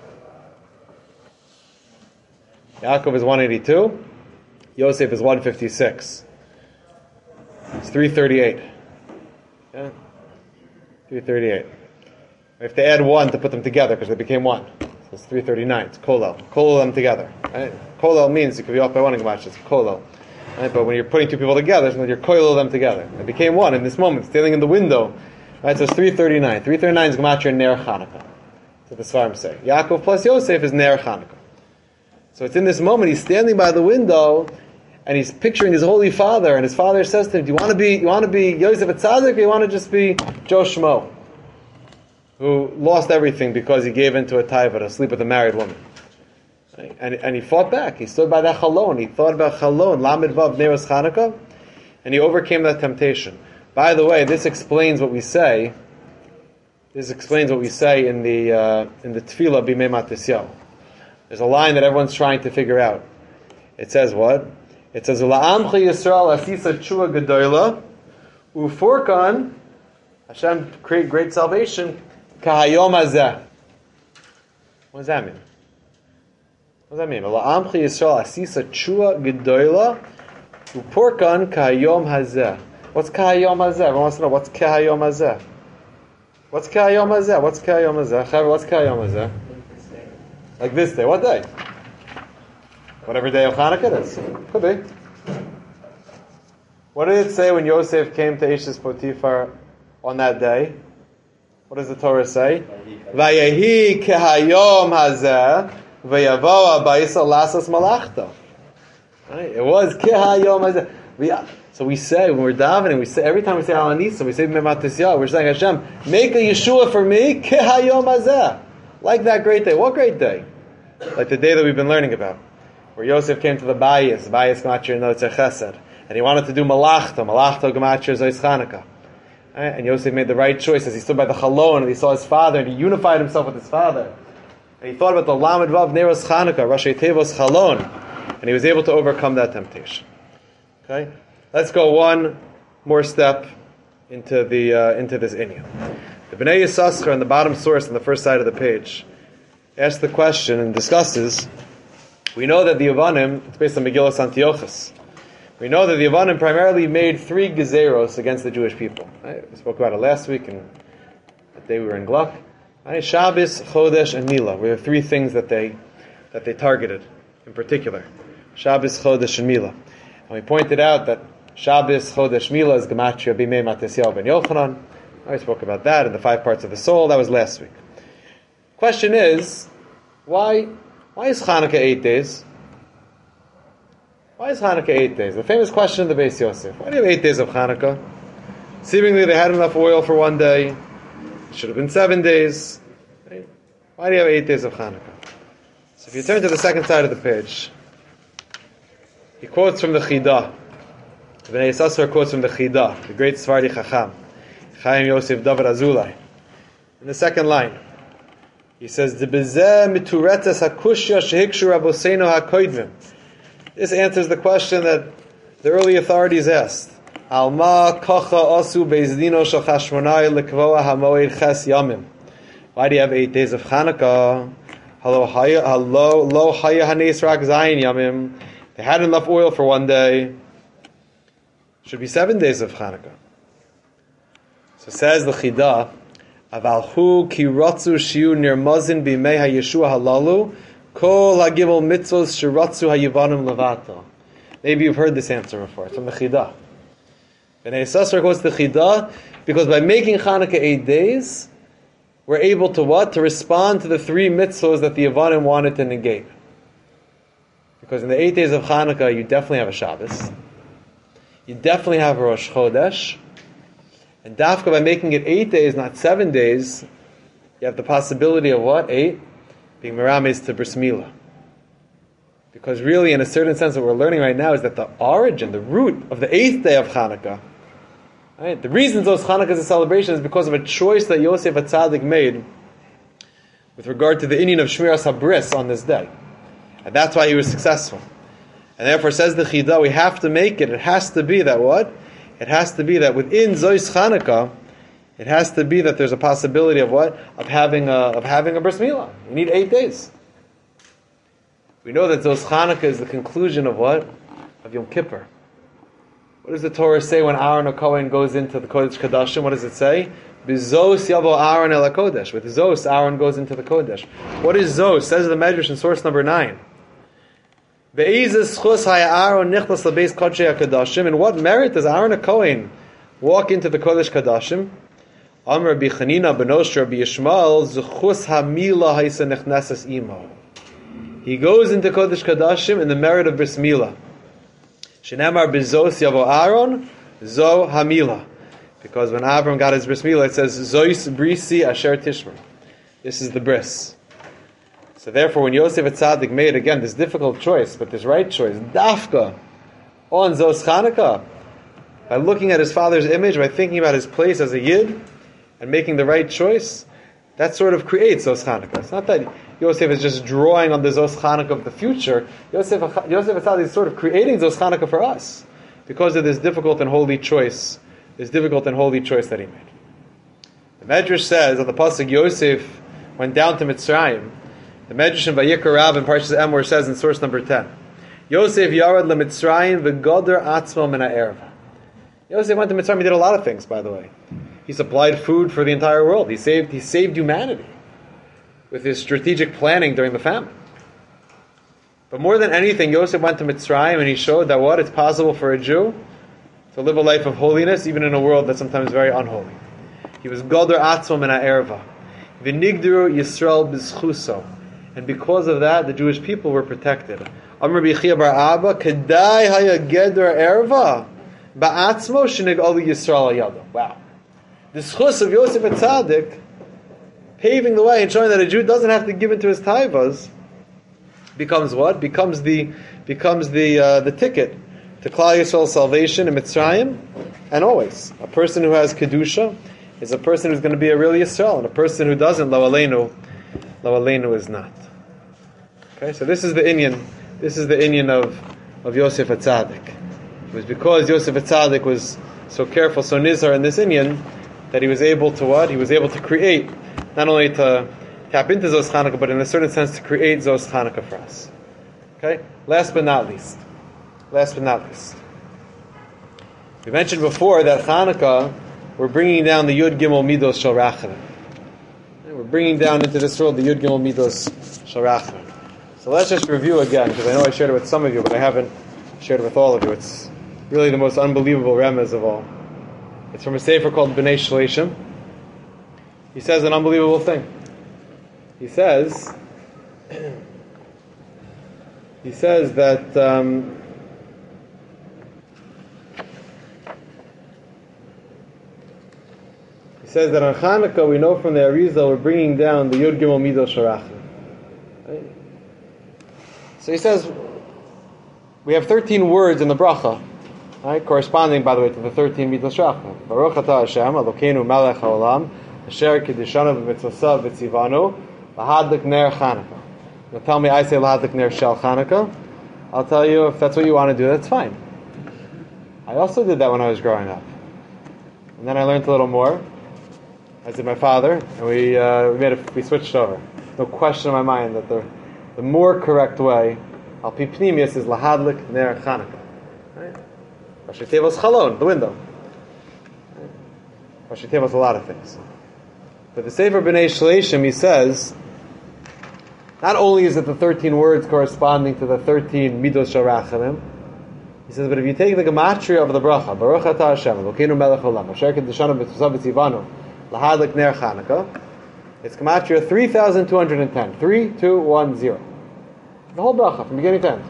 Speaker 1: Yaakov is one eighty-two, Yosef is one fifty-six. It's three thirty-eight. Yeah? three thirty-eight. We have to add one to put them together because they became one. So it's three thirty-nine. It's kolel. Kolel them together. Right? Kolel means you could be off by one gematria. It's kolel. Right? But when you're putting two people together, it's when you're kolel them together. They became one in this moment, standing in the window. Right? So it's three thirty-nine. three thirty-nine is gematria Ner Chanukah. That's what the Svarim say. Yaakov plus Yosef is Ner Chanukah. So it's in this moment, he's standing by the window, and he's picturing his holy father, and his father says to him, do you want to be, you want to be Yosef HaTzadik, or you want to just be Joe Shmo, who lost everything because he gave into a taiva to sleep with a married woman? Right? And, and he fought back. He stood by that chalon. He thought about chalon, Lamed Vav Neros Chanukah, and he overcame that temptation. By the way, this explains what we say. This explains what we say in the uh, in the Tefillah Bimei Matisyahu. There's a line that everyone's trying to figure out. It says what? It says, La'amcha Yisrael asisa chua gedoyla, uforkan, Hashem create great salvation, kahayom hazeh. What does that mean? What does that mean? La'amcha Yisrael asisa chua gedoyla, uforkan kahayom hazeh. What's kahayom hazeh? Everyone wants to know, what's kahayom hazeh? What's kahayom hazeh? What's kahayom hazeh? What's kahayom hazeh? Like this day. What day? Whatever day of Hanukkah it is. Could be. What did it say when Yosef came to Eishes Potifar on that day? What does the Torah say? Vayehi kehayom hazeh vayavo abayisa lasas malachta. Right? It was kehayom hazeh. We, so we say, when we're davening, we say, every time we say Al Anisa, we say Mematisya, we're saying, Hashem, make a Yeshua for me, Ki Hayom Hazeh. Like that great day. What great day? Like the day that we've been learning about. Where Yosef came to the Bayis, Bayis Gematria Notzer Chesed, and he wanted to do Malachta, Malachta Gematria Zois Chanukah. Right? And Yosef made the right choice as he stood by the Chalon and he saw his father and he unified himself with his father. And he thought about the Lamed Vav Neros Chanukah, Rashi Tevos Chalon, and he was able to overcome that temptation. Okay, let's go one more step into the uh, into this inyan. The Bnei Yissaschar on the bottom source on the first side of the page asks the question and discusses. We know that the Yavanim, it's based on Megillas Antiochus. We know that the Yavanim primarily made three gezeros against the Jewish people. Right? We spoke about it last week and the day we were in Gluck. Right? Shabbos, Chodesh, and Mila were the three things that they that they targeted in particular. Shabbos, Chodesh, and Mila. And we pointed out that Shabbos, Chodesh, Mila is Gematria Bimei Matisyahu ben Yochanan. I spoke about that in the five parts of the soul. That was last week. Question is, why why is Hanukkah eight days? Why is Hanukkah eight days? The famous question of the Beis Yosef. Why do you have eight days of Hanukkah? Seemingly they had enough oil for one day. It should have been seven days. Right? Why do you have eight days of Hanukkah? So if you turn to the second side of the page, he quotes from the Chidah. Bnei Yissaschar quotes from the Chidah, the great Sephardi Chacham, Chaim Yosef David Azulai. In the second line, he says, "The bezeh mituretes hakushya shehikshu raboseinu hakoidvim." This answers the question that the early authorities asked. Alma kocha asu beizdino shel Chashmonai lekvoa hamoed ches yamim. Why do you have eight days of Hanukkah? Hello, hello, lo haya hanes rak zayin yamim. They had enough oil for one day. Should be seven days of Hanukkah. So says the Chidah, Aval hu ki ratzu shiu nirmazin b'mei ha-Yeshua halalu kol ha-gimel mitzvos shiratzu ha-Yivanim levato. Maybe you've heard this answer before. It's from the Chidah. Bnei Yissaschar quotes the Chidah because by making Hanukkah eight days, we're able to what? To respond to the three mitzvos that the Yivanim wanted to negate. Because in the eight days of Hanukkah, you definitely have a Shabbos. You definitely have a Rosh Chodesh. And dafka, by making it eight days, not seven days, you have the possibility of what? Eight? Being merames to bris milah. Because really, in a certain sense, what we're learning right now is that the origin, the root of the eighth day of Hanukkah, right? The reason those Hanukkah is a celebration is because of a choice that Yosef HaTzadik made with regard to the inyan of Shmiras HaBris on this day. And that's why he was successful. And therefore, says the Chidah, we have to make it. It has to be that what? It has to be that within Zois Chanukah, it has to be that there's a possibility of what? Of having a, of having a bris milah. You need eight days. We know that Zois Chanukah is the conclusion of what? Of Yom Kippur. What does the Torah say when Aaron HaKohen goes into the Kodesh Kodashim? What does it say? B'Zos yavo Aaron el HaKodesh. With Zos, Aaron goes into the Kodesh. What is Zos? Says the Medrash in source number nine. In what merit does Aaron HaKohen walk into the Kodesh Kadashim? Amar Bichanina Benosh Rabbi Yishmael Zechus Hamila Haisa Nechnesas Imo. He goes into Kodesh Kadashim in the merit of Bris Milah. Shenemar Bizos Yavo Aaron Zo Hamila. Because when Avram got his Bris Milah, it says Zois Brisi Asher Tishmer. This is the bris. So therefore, when Yosef HaTzadik made, again, this difficult choice, but this right choice, dafka, on Zos Chanukah, by looking at his father's image, by thinking about his place as a Yid, and making the right choice, that sort of creates Zos Chanukah. It's not that Yosef is just drawing on the Zos Chanukah of the future. Yosef, Yosef HaTzadik is sort of creating Zos Chanukah for us, because of this difficult and holy choice, this difficult and holy choice that he made. The Medrash says, on the Pasuk, Yosef went down to Mitzrayim. The Medrash in Vayikra Rav in Parshas Emor says in source number ten, Yosef yarad leMitzrayim v'goder atzmo min ha'erva. Yosef went to Mitzrayim. He did a lot of things, by the way. He supplied food for the entire world. He saved he saved humanity with his strategic planning during the famine. But more than anything, Yosef went to Mitzrayim and he showed that what? It's possible for a Jew to live a life of holiness even in a world that's sometimes very unholy. He was goder atzmo min ha'erva. V'nigdiru Yisrael b'zchuso. And because of that, the Jewish people were protected. Amr B'Chia Bar Abba, Kedai Haya Gedra Erva, Ba'atzmo Shenig Oli Yisrael Yada. Wow. The schus of Yosef Atzadik, paving the way and showing that a Jew doesn't have to give into his taivas, becomes what? Becomes the becomes the uh, the ticket to Klal Yisrael's salvation in Mitzrayim, and always a person who has kedusha is a person who's going to be a real Yisrael, and a person who doesn't, lo aleinu, lo aleinu is not. Okay, so this is the inyan. This is the inyan of of Yosef Atzadik. It was because Yosef Atzadik was so careful, so nizar in this inyan, that he was able to what? He was able to create, not only to tap into Zos Chanukah, but in a certain sense to create Zos Chanukah for us. Okay? Last but not least. Last but not least. We mentioned before that Chanukah, we're bringing down the Yud Gimel Midos Shel Rachamim. We're bringing down into this world the Yud Gimel Midos Shel Rachamim. So let's just review again, because I know I shared it with some of you, but I haven't shared it with all of you. It's really the most unbelievable remez of all. It's from a sefer called B'nai Shleishim. He says an unbelievable thing. He says, he says that um, he says that on Chanukah we know from the Arizal we're bringing down the Yud Gimel Midos Sharachim. Right? So he says we have thirteen words in the bracha, right, corresponding, by the way, to the thirteen Midos Sharachim. Baruch Atah Hashem, Elokeinu Melech HaOlam, Asher Kiddushanu B'Mitzvosav V'Tzivanu, Lahadlik Ner Chanukah. You'll tell me I say Lahadlik Ner Shel Chanukah. I'll tell you if that's what you want to do, that's fine. I also did that when I was growing up. And then I learned a little more, as did my father, and we uh, we made a, we switched over. No question in my mind that the the more correct way, Al Pi Pnimius, is Lahadlik Ner Chanukah. Right? Rashi Tevos Chalon, the window. Right? Rashi Tevos a lot of things. But the Sefer B'nai Shleishim, he says, not only is it the thirteen words corresponding to the thirteen Midos Shel Rachamim, he says, but if you take the gematria of the bracha, Baruch Atah Hashem, Elokeinu Melech Olam, Asher Kiddushanu B'Mitzvosav V'Tzivanu, Lahadlik Ner Chanukah, it's gematria three thousand two hundred ten. three two one zero. The whole bracha, from beginning to end.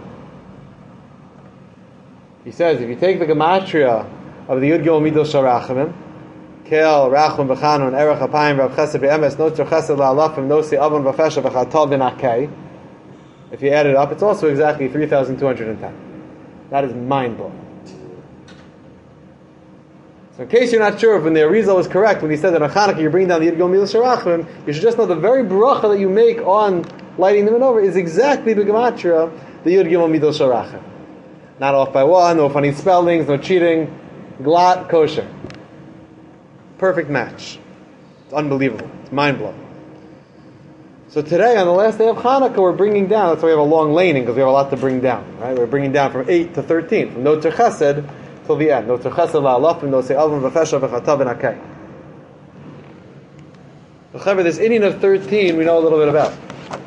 Speaker 1: He says, if you take the gematria of the Yud Gimel Midos Shel Rachamim, Kel, Rachum, V'chanun, Erech Apayim, Rav Chesed, V'emes, Notzer Chesed, La'alafim, Nosi, Avon, V'fesha, V'chatol, V'nakei. If you add it up, it's also exactly three thousand two hundred ten. That is mind-blowing. So in case you're not sure if when the Arizal was correct, when he said that on Chanukah you're bringing down the Yud Gimel Midos Shel Rachamim, you should just know the very bracha that you make on lighting the menorah is exactly the gematria, the Yud Gimel Midos Shel Rachamim. Not off by one, no funny spellings, no cheating, glatt, kosher. Perfect match. It's unbelievable. It's mind-blowing. So today, on the last day of Chanukah, we're bringing down, that's why we have a long laning, because we have a lot to bring down. Right? We're bringing down from eight to thirteen, from Notzer Chesed till the end. Notzer Chesed la'alafim, Nosei Avon, V'fesha, V'chatav, V'nakei. However, this inyan of thirteen we know a little bit about.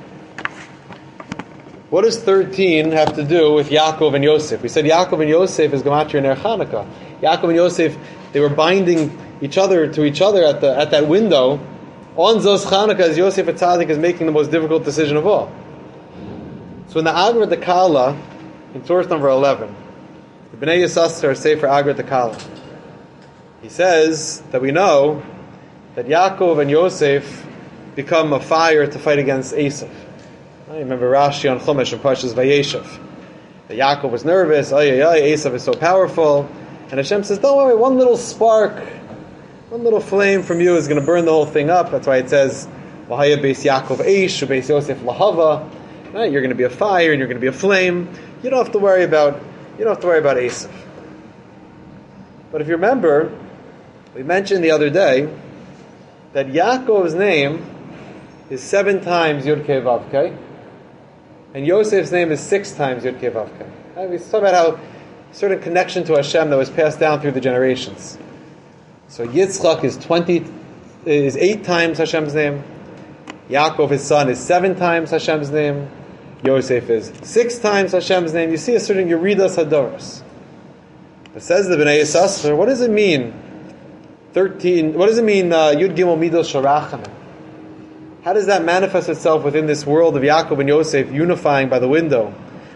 Speaker 1: What does thirteen have to do with Yaakov and Yosef? We said Yaakov and Yosef is gematria Ner Chanukah. Yaakov and Yosef, they were binding each other to each other at the at that window on Zos Chanukah as Yosef Atzadik is making the most difficult decision of all. So in the Agra Dekala, in source number eleven, the Bnei Yissaschar Sefer Agra Dekala, he says that we know that Yaakov and Yosef become a fire to fight against Esav. I remember Rashi on Chumash and Parshas Vayeshev. That Yaakov was nervous, ay, ay, ay, Esav is so powerful. And Hashem says, don't worry, one little spark, one little flame from you is going to burn the whole thing up. That's why it says, V'haya beis Yaakov eish, beis Yosef lahava. Right? You're going to be a fire and you're going to be a flame. You don't have to worry about, you don't have to worry about Esav. But if you remember, we mentioned the other day that Yaakov's name is seven times Yud Kei Vav Kei. And Yosef's name is six times Yud Kei Vav Kei. Right? We talk about how a certain connection to Hashem that was passed down through the generations. So Yitzchak is twenty, is eight times Hashem's name. Yaakov, his son, is seven times Hashem's name. Yosef is six times Hashem's name. You see a certain Yeridas Hadoros. It says the Bnei Yissaschar, what does it mean? Thirteen. What does it mean? Uh, Yud Gimel Midos Shel Rachamim. How does that manifest itself within this world of Yaakov and Yosef unifying by the window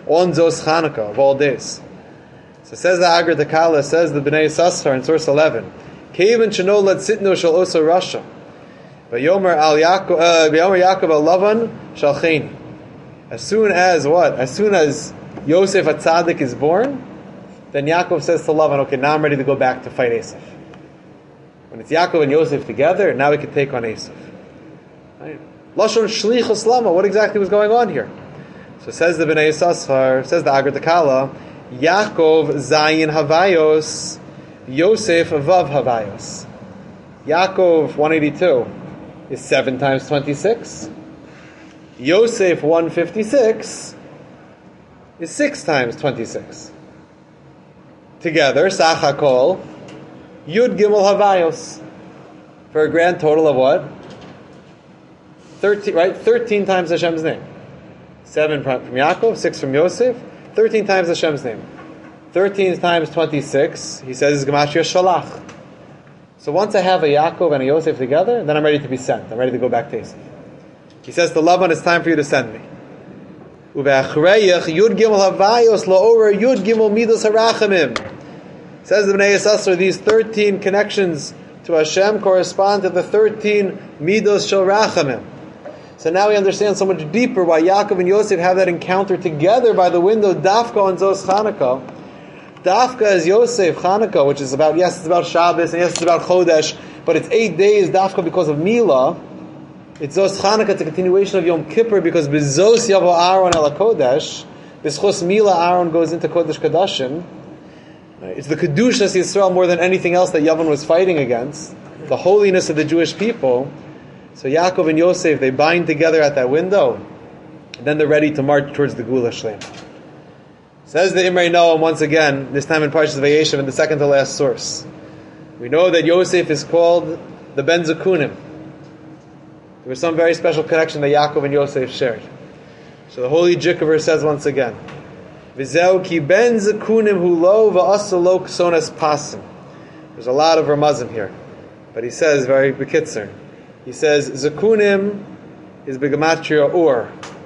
Speaker 1: on Zos Chanukah of all days. So says the Agar Takala, says the Bnei Yissaschar in source eleven, Kevin Shano Let Sitno Shal Osa Rasha. Yomer al Yaakov, uh, Yaakov al Lavan Shalcheni. As soon as what? As soon as Yosef HaTzadik is born, then Yaakov says to Lavan, okay, now I'm ready to go back to fight Esav. When it's Yaakov and Yosef together, now we can take on Esav. Right? Lashon Shlichus Lama, what exactly was going on here? So says the Bnei Yissaschar, says the Agar Takala, Yaakov Zayin Havayos, Yosef Vav Havayos. Yaakov one eighty-two is seven times twenty-six. Yosef one fifty-six is six times twenty-six. Together, Sachakol, Yud Gimel Havayos, for a grand total of what? Thirteen, right? Thirteen times Hashem's name. Seven from Yaakov, six from Yosef, thirteen times Hashem's name. Thirteen times twenty-six, he says, is Gematria Shalach. So once I have a Yaakov and a Yosef together, then I'm ready to be sent. I'm ready to go back to Esav. He says to Laban, it's time for you to send me. Uve'achreyach Yud Gimel Havayos La'ora Yud Gimel Midos Harachamim. Says the Bnei Yissaschar, these thirteen connections to Hashem correspond to the thirteen Midos Shel Rachamim. So now we understand so much deeper why Yaakov and Yosef have that encounter together by the window, Dafka on Zos Chanukah. Dafka is Yosef Chanukah, which is about, yes, it's about Shabbos, and yes, it's about Chodesh, but it's eight days Dafka because of Milah. It's Zos Chanukah, it's a continuation of Yom Kippur, because Bezos Yavo Aaron El HaKodesh, B'schos Milah Aaron goes into Kodesh Kadashim. It's the Kedushas Yisrael more than anything else that Yavon was fighting against, the holiness of the Jewish people. So Yaakov and Yosef, they bind together at that window, and then they're ready to march towards the Gula Shlem. Says the Imrei Noam once again, this time in Parshas Vayeshev, in the second to last source. We know that Yosef is called the Ben Zakunim. There was some very special connection that Yaakov and Yosef shared. So the Holy Jikaver says once again, V'zeu ki ben zakunim hu lo v'asa lo ksonas pasim. There's a lot of ramazim here, but he says very bekitzer. He says zakunim is begematria or,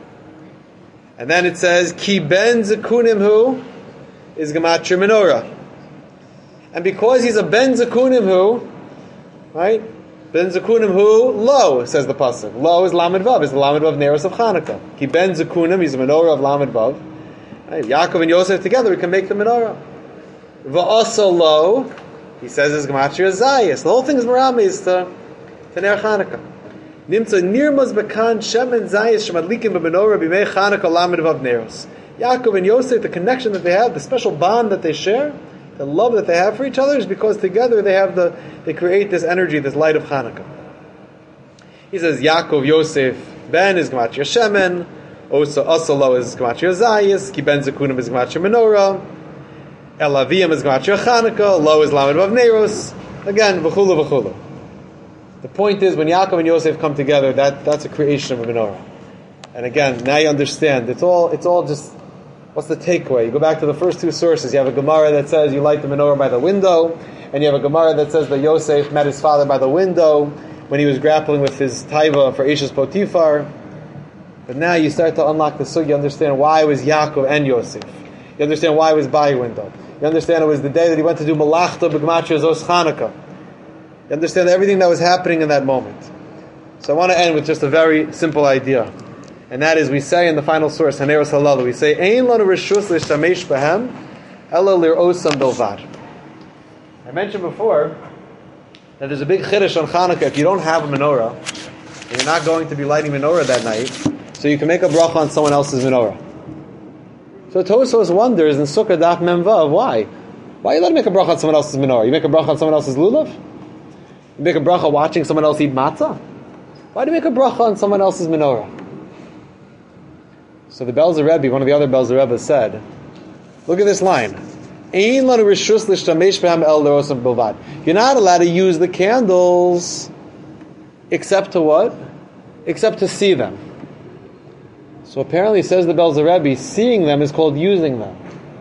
Speaker 1: and then it says ki ben zakunim hu is gematria menorah. And because he's a ben zakunim hu, right? Ben zakunim hu lo, says the pasuk. Lo is lamed vav, is the lamed vav neros of Chanukah. Ki ben zakunim, he's a menorah of lamed vav. Right? Yaakov and Yosef together, we can make the menorah. Va'asa lo, he says, is gematria zayis. The whole thing is meramis to to ner Chanukah. Nimtza nirmaz bekan shemen zayis shemadlikim b'menorah b'mei Chanukah lamed vav neros. Yaakov and Yosef, the connection that they have, the special bond that they share, the love that they have for each other, is because together they have the they create this energy, this light of Chanukah. He says Yaakov Yosef ben is gematria shemen. Also, Asalo is Gematria Zayis, Ki Ben Zakunim is Gematria Menorah, El Aviyam is Gematria Chanukah, Lo is Lamed Vav Neros. Again, v'chulu v'chulu. The point is, when Yaakov and Yosef come together, that, that's a creation of a menorah. And again, now you understand, it's all it's all just, what's the takeaway? You go back to the first two sources, you have a Gemara that says you light the menorah by the window, and you have a Gemara that says that Yosef met his father by the window when he was grappling with his taiva for Eshes Potifar. But now you start to unlock the sugya. You understand why it was Yaakov and Yosef. You understand why it was by window. You understand it was the day that he went to do Malachta B'Gematria Zos Chanukah. You understand everything that was happening in that moment. So I want to end with just a very simple idea. And that is, we say in the final source, Haneros Halalu, we say, Ein lanu reshus l'shtamesh b'hem, ela lir'osam bilvad. I mentioned before that there's a big chiddush on Chanukah. If you don't have a menorah, and you're not going to be lighting menorah that night, so you can make a bracha on someone else's menorah. So Tosfos wonders in Sukkah Daf Mem Vav, why? Why you let him make a bracha on someone else's menorah? You make a bracha on someone else's lulav? You make a bracha watching someone else eat matzah? Why do you make a bracha on someone else's menorah? So the Belzer Rebbe, one of the other Belzer Rebbe, said, look at this line. Ein lanu reshus l'shtamesh b'hem el l'osam bilvad. You're not allowed to use the candles except to what? Except to see them. So apparently, says the Belzer Rebbe, seeing them is called using them.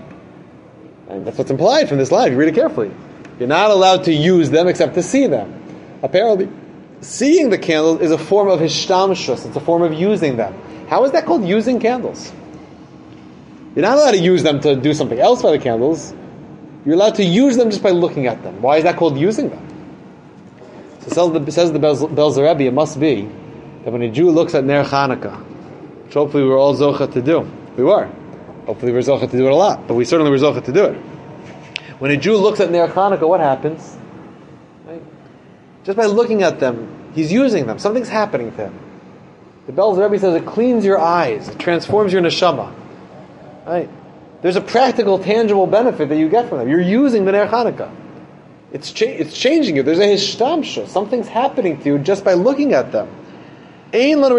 Speaker 1: And that's what's implied from this line, if you read it carefully. You're not allowed to use them except to see them. Apparently, seeing the candles is a form of hishtamshus, it's a form of using them. How is that called using candles? You're not allowed to use them to do something else by the candles. You're allowed to use them just by looking at them. Why is that called using them? So says the, says the Belzer Rebbe, it must be that when a Jew looks at Ner Chanukah, which hopefully we were all zocha to do, we were. Hopefully we were zocha to do it a lot, but we certainly were zocha to do it. When a Jew looks at Ner Chanukah, what happens? Right? Just by looking at them, he's using them. Something's happening to him. The Belzer Rebbe says it cleans your eyes, it transforms your neshama. Right? There's a practical, tangible benefit that you get from them. You're using the Ner Chanukah. It's, cha- it's changing you. There's a hishtamsha. Something's happening to you just by looking at them. You're not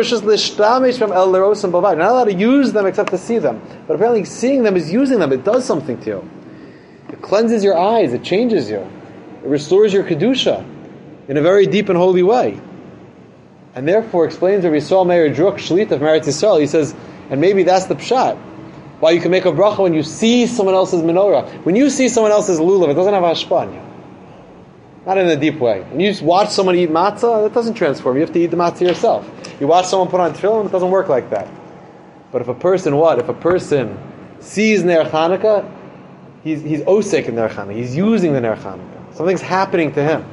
Speaker 1: allowed to use them except to see them. But apparently seeing them is using them. It does something to you. It cleanses your eyes. It changes you. It restores your kedusha in a very deep and holy way. And therefore explains Rabbi Yisrael Meir Druk, Shlita of Meretz Yisrael. He says, and maybe that's the pshat. Why you can make a bracha when you see someone else's menorah. When you see someone else's lulav, it doesn't have hashpah on you. Not in a deep way. When you just watch someone eat matzah, that doesn't transform. You have to eat the matzah yourself. You watch someone put on tefillin, it doesn't work like that. But if a person, what? If a person sees Ner Chanukah, he's, he's osek in Ner Chanukah. He's using the Ner Chanukah. Something's happening to him.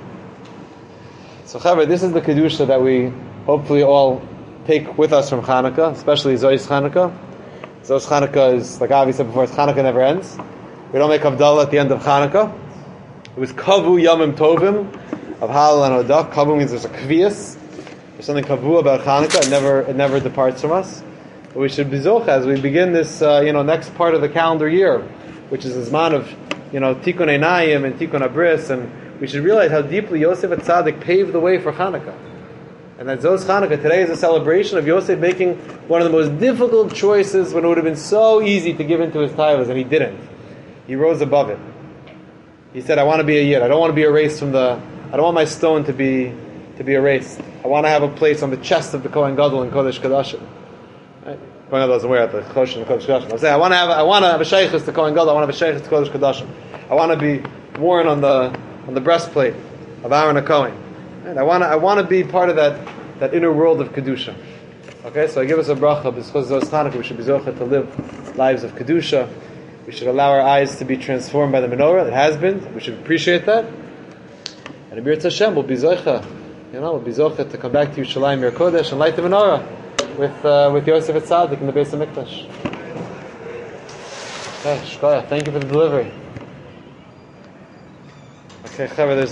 Speaker 1: So, Chaver, this is the kedusha that we hopefully all take with us from Chanukah, especially Zois Chanukah. Zois Chanukah is, like Avi said before, Chanukah never ends. We don't make Havdalah at the end of Chanukah. It was Kavu Yamim Tovim of Halal and Odah. Kavu means there's a kvias. There's something kavu about Chanukah. It never, it never departs from us. But we should be zocha as we begin this, uh, you know, next part of the calendar year, which is the zman of, you know, Tikkun Einayim and Tikkun Abris, and we should realize how deeply Yosef Atzadik paved the way for Chanukah. And that Zos Chanukah today is a celebration of Yosef making one of the most difficult choices when it would have been so easy to give into his titles, and he didn't. He rose above it. He said, I want to be a yid. I don't want to be erased from the, I don't want my stone to be to be erased. I want to have a place on the chest of the Kohen Gadol in Kodesh Kodashim. Right? Kohen Gadol doesn't wear it, the Kodesh and Kodesh Kodashim. I'm saying, I want to have, I want to have a sheikhus to Kohen Gadol, I want to have a sheikhus to Kodesh Kodashim. I want to be worn on the on the breastplate of Aaron HaKohen. Right? I want to, I want to be part of that, that inner world of Kedusha. Okay, so I give us a bracha, b'schus Zos Chanukah, we should be zocha to live lives of Kedusha. We should allow our eyes to be transformed by the menorah. It has been. We should appreciate that. And Abir Hashem will be zocha, you know, will be zocha to come back to Yerushalayim, Yer Kodesh, and light the menorah with uh, with Yosef Atzadik in the Beis HaMikdash. Okay, Shkoyach, thank you for the delivery. Okay, Chaver, there's